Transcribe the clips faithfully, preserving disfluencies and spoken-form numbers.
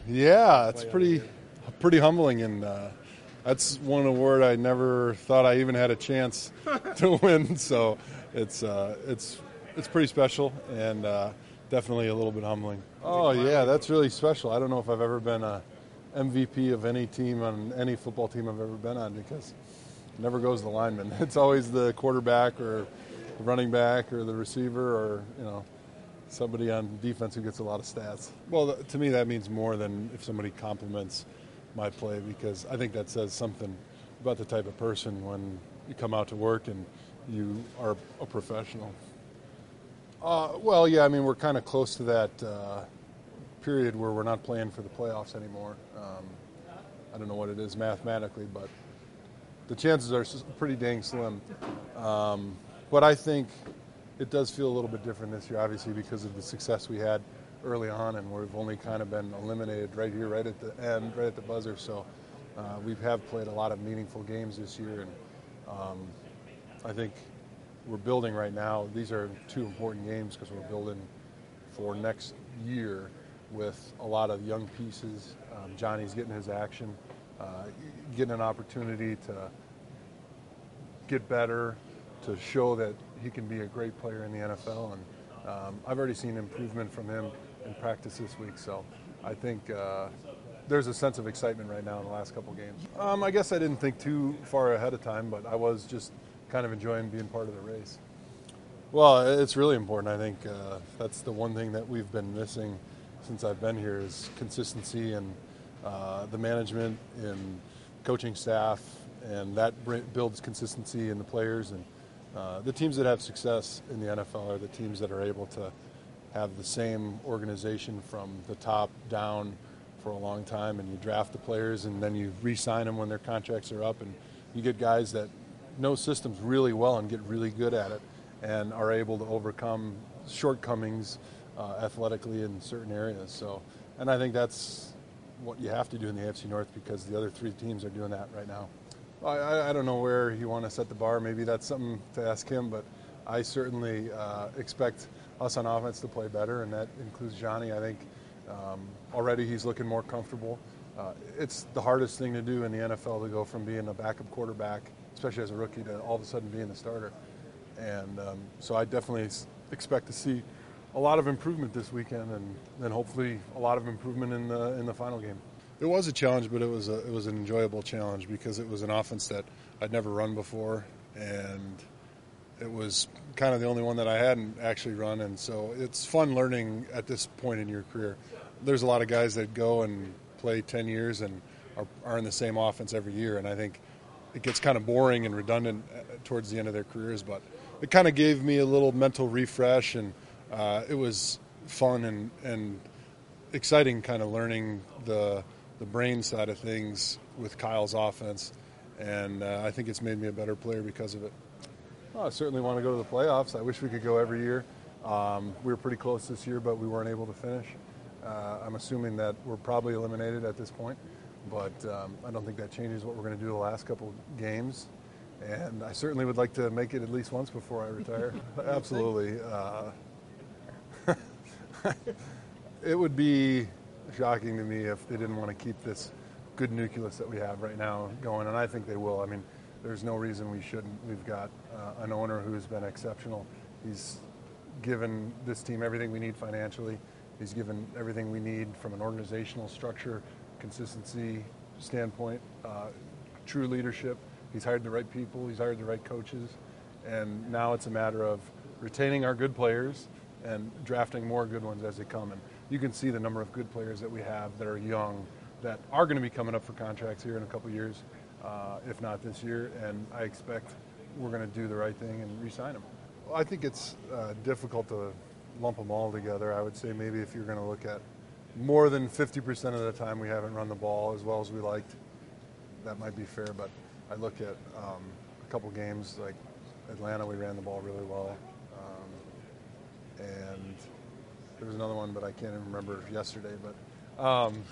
Yeah, it's pretty pretty humbling, and uh, that's one award I never thought I even had a chance to win. So it's uh, it's it's pretty special, and uh, definitely a little bit humbling. Oh yeah, that's really special. I don't know if I've ever been a M V P of any team on any football team I've ever been on, because it never goes to the lineman. It's always the quarterback or the running back or the receiver, or you know, somebody on defense who gets a lot of stats. Well, to me, that means more than if somebody compliments my play, because I think that says something about the type of person when you come out to work and you are a professional. Uh, well, yeah, I mean, we're kind of close to that uh, period where we're not playing for the playoffs anymore. Um, I don't know what it is mathematically, but the chances are pretty dang slim. Um, but I think it does feel a little bit different this year, obviously, because of the success we had early on, and we've only kind of been eliminated right here, right at the end, right at the buzzer. So uh, we have played a lot of meaningful games this year, and um, I think we're building right now. These are two important games because we're building for next year with a lot of young pieces. Um, Johnny's getting his action, uh, getting an opportunity to get better, to show that he can be a great player in the N F L. And um, I've already seen improvement from him in practice this week. So I think uh, there's a sense of excitement right now in the last couple games. Um, I guess I didn't think too far ahead of time, but I was just kind of enjoying being part of the race. Well, it's really important. I think uh, that's the one thing that we've been missing since I've been here is consistency, and uh, the management and coaching staff, and that builds consistency in the players. And uh, the teams that have success in the N F L are the teams that are able to have the same organization from the top down for a long time, and you draft the players and then you re-sign them when their contracts are up, and you get guys that know systems really well and get really good at it and are able to overcome shortcomings uh, athletically in certain areas. So, and I think that's what you have to do in the A F C North, because the other three teams are doing that right now. I, I don't know where you want to set the bar. Maybe that's something to ask him, but I certainly uh, expect us on offense to play better, and that includes Johnny. I think um, already he's looking more comfortable. Uh, it's the hardest thing to do in the N F L, to go from being a backup quarterback, especially as a rookie, to all of a sudden being the starter. And um, so I definitely expect to see a lot of improvement this weekend, and then hopefully a lot of improvement in the in the final game. It was a challenge, but it was a, it was an enjoyable challenge, because it was an offense that I'd never run before, and it was kind of the only one that I hadn't actually run. And so it's fun learning at this point in your career. There's a lot of guys that go and play ten years and are, are in the same offense every year, and I think it gets kind of boring and redundant towards the end of their careers. But it kind of gave me a little mental refresh, and uh, it was fun and, and exciting, kind of learning the the brain side of things with Kyle's offense, and uh, I think it's made me a better player because of it. Well, I certainly want to go to the playoffs. I wish we could go every year. Um, we were pretty close this year, but we weren't able to finish. Uh, I'm assuming that we're probably eliminated at this point, but um, I don't think that changes what we're going to do the last couple of games. And I certainly would like to make it at least once before I retire. Absolutely. Uh, it would be shocking to me if they didn't want to keep this good nucleus that we have right now going, and I think they will. I mean, there's no reason we shouldn't. We've got uh, an owner who's been exceptional. He's given this team everything we need financially. He's given everything we need from an organizational structure, consistency standpoint, uh, true leadership. He's hired the right people. He's hired the right coaches. And now it's a matter of retaining our good players and drafting more good ones as they come. And you can see the number of good players that we have that are young, that are going to be coming up for contracts here in a couple of years, uh, if not this year. And I expect we're going to do the right thing and re-sign them. Well, I think it's uh, difficult to lump them all together. I would say maybe if you're going to look at more than fifty percent of the time we haven't run the ball as well as we liked, that might be fair. But I look at um, a couple games like Atlanta, we ran the ball really well. Um, and there was another one, but I can't even remember yesterday. But um,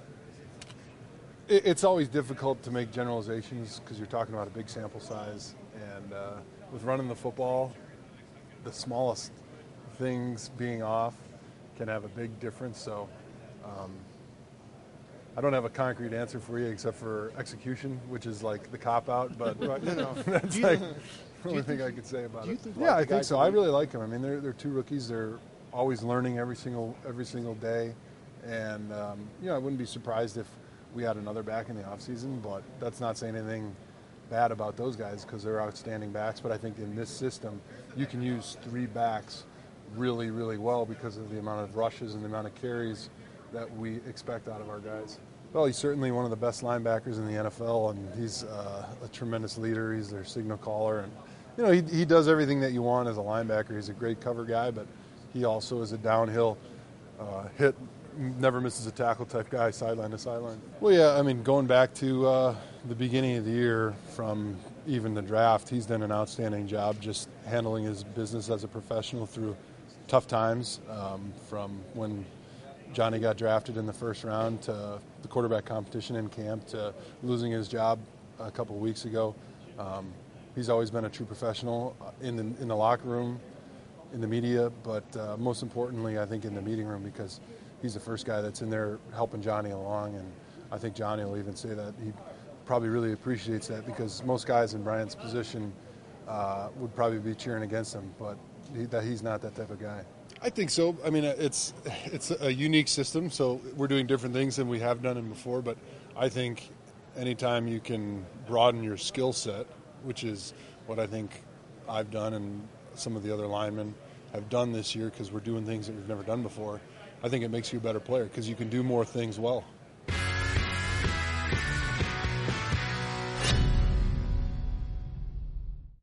it, it's always difficult to make generalizations because you're talking about a big sample size. And uh, with running the football, the smallest things being off can have a big difference. So um, I don't have a concrete answer for you except for execution, which is like the cop out. But Right, no, no. that's you- like the only thing I could say about do you it. think Yeah, like I the think guys so. that I we- really like them. I mean, they're they're two rookies. They're always learning every single every single day, and um, you know, I wouldn't be surprised if we had another back in the offseason, but that's not saying anything bad about those guys because they're outstanding backs. But I think in this system, you can use three backs really, really well because of the amount of rushes and the amount of carries that we expect out of our guys. Well, he's certainly one of the best linebackers in the N F L, and he's uh, a tremendous leader. He's their signal caller, and you know he, he does everything that you want as a linebacker. He's a great cover guy, but he also is a downhill uh, hit, never misses a tackle type guy, sideline to sideline. Well, yeah, I mean, going back to uh, the beginning of the year, from even the draft, he's done an outstanding job just handling his business as a professional through tough times, um, from when Johnny got drafted in the first round to the quarterback competition in camp to losing his job a couple of weeks ago. Um, he's always been a true professional in the in the locker room, in the media, but uh, most importantly, I think in the meeting room, because he's the first guy that's in there helping Johnny along, and I think Johnny will even say that he probably really appreciates that, because most guys in Bryant's position uh, would probably be cheering against him, but he, that he's not that type of guy. I think so. I mean, it's it's a unique system, so we're doing different things than we have done in before. But I think anytime you can broaden your skill set, which is what I think I've done and some of the other linemen have done this year, because we're doing things that we've never done before, I think it makes you a better player because you can do more things well.